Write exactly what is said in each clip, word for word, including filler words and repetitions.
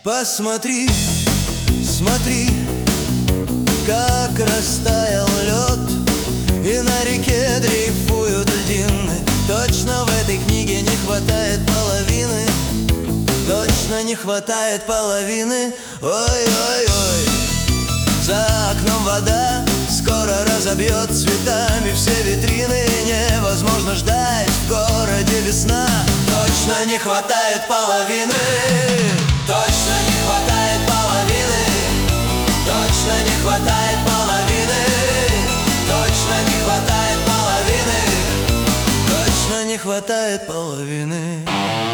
Посмотри, смотри, как растаял лед, и на реке дрейфуют льдины. Точно в этой книге не хватает половины, точно не хватает половины. Ой-ой-ой, за окном вода скоро разобьет цветами все витрины. Невозможно ждать, в городе весна. Точно не хватает половины, точно не хватает половины, точно не хватает половины, точно не хватает половины, точно не хватает половины.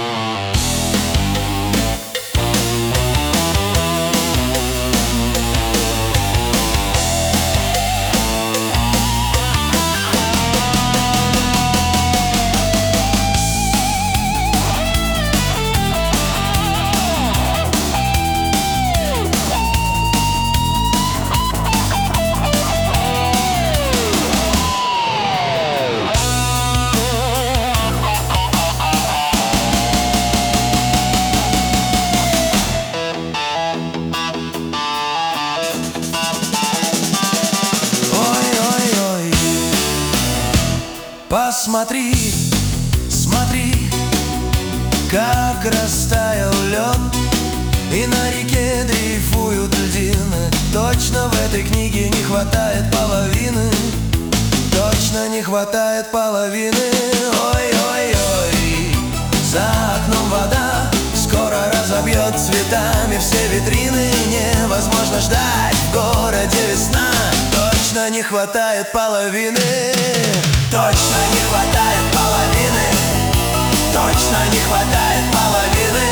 Посмотри, смотри, как растаял лед, и на реке дрейфуют льдины. Точно в этой книге не хватает половины, точно не хватает половины. Ой-ой-ой, за окном вода скоро разобьет цветами все витрины. Невозможно ждать, в городе весна. Точно не хватает половины, точно не хватает половины, точно не хватает половины,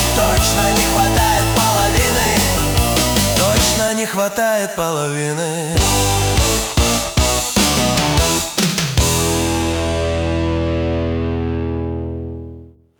точно не хватает половины, точно не хватает половины.